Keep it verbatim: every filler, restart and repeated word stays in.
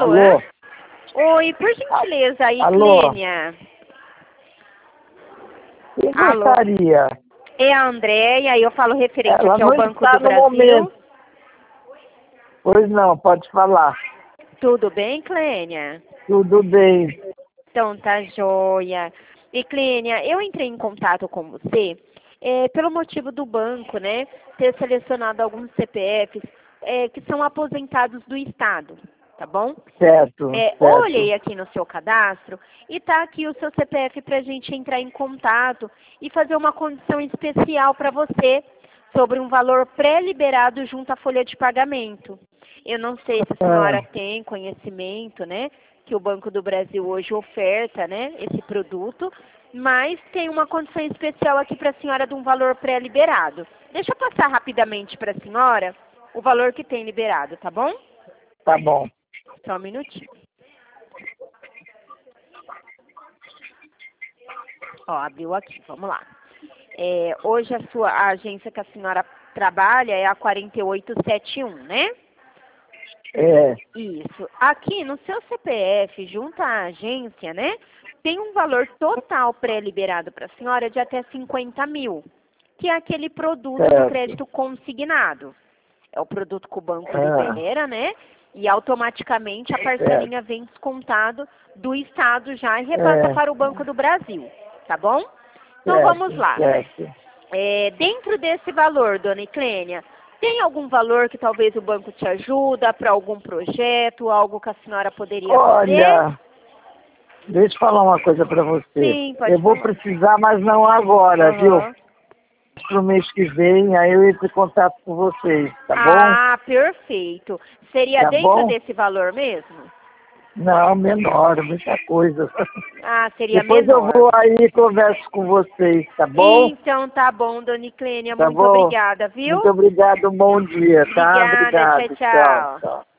Alô? Oi, por gentileza, aí, Alô? Clênia. Quem Alô? gostaria? É a Andréia, eu falo referente Ela aqui ao não Banco está do no Brasil. momento. Pois não, pode falar. Tudo bem, Clênia? Tudo bem. Então tá joia. E Clênia, eu entrei em contato com você é, pelo motivo do banco, né, ter selecionado alguns C P Fs é, que são aposentados do Estado, tá bom? Certo, É, certo. olhei aqui no seu cadastro e tá aqui o seu C P F para a gente entrar em contato e fazer uma condição especial para você sobre um valor pré-liberado junto à folha de pagamento. Eu não sei se a senhora Ah, tem conhecimento, né, que o Banco do Brasil hoje oferta, né, esse produto, mas tem uma condição especial aqui para a senhora de um valor pré-liberado. Deixa eu passar rapidamente para a senhora o valor que tem liberado, tá bom? tá bom. Só um minutinho. Ó, abriu aqui, vamos lá. É, hoje a sua a agência que a senhora trabalha é a quatro oito sete um, né? É, Isso. Aqui no seu C P F, junto à agência, né? Tem um valor total pré-liberado para a senhora de até cinquenta mil, que é aquele produto do certo. crédito consignado. É o produto que o banco Ah, libera, né? E automaticamente a parcelinha vem descontado do Estado já e repassa é, para o Banco do Brasil, tá bom? Então vamos certo, lá. certo. É, dentro desse valor, dona Iclênia, tem algum valor que talvez o banco te ajuda para algum projeto, algo que a senhora poderia fazer? Olha, deixa eu falar uma coisa para você. Sim, pode Eu vou falar. precisar, mas não agora, viu? Aham. Pro mês que vem, aí eu entro em contato com vocês, tá bom? Ah, perfeito. Seria Tá dentro bom? desse valor mesmo? Não, menor, muita coisa. Ah, seria Depois eu menor. vou aí e converso com vocês, tá bom? Então tá bom, dona Iclênia, Tá muito bom? obrigada, viu? Muito obrigado, um bom dia, tá? Obrigada, tchau, Obrigado, tchau, tchau. tchau.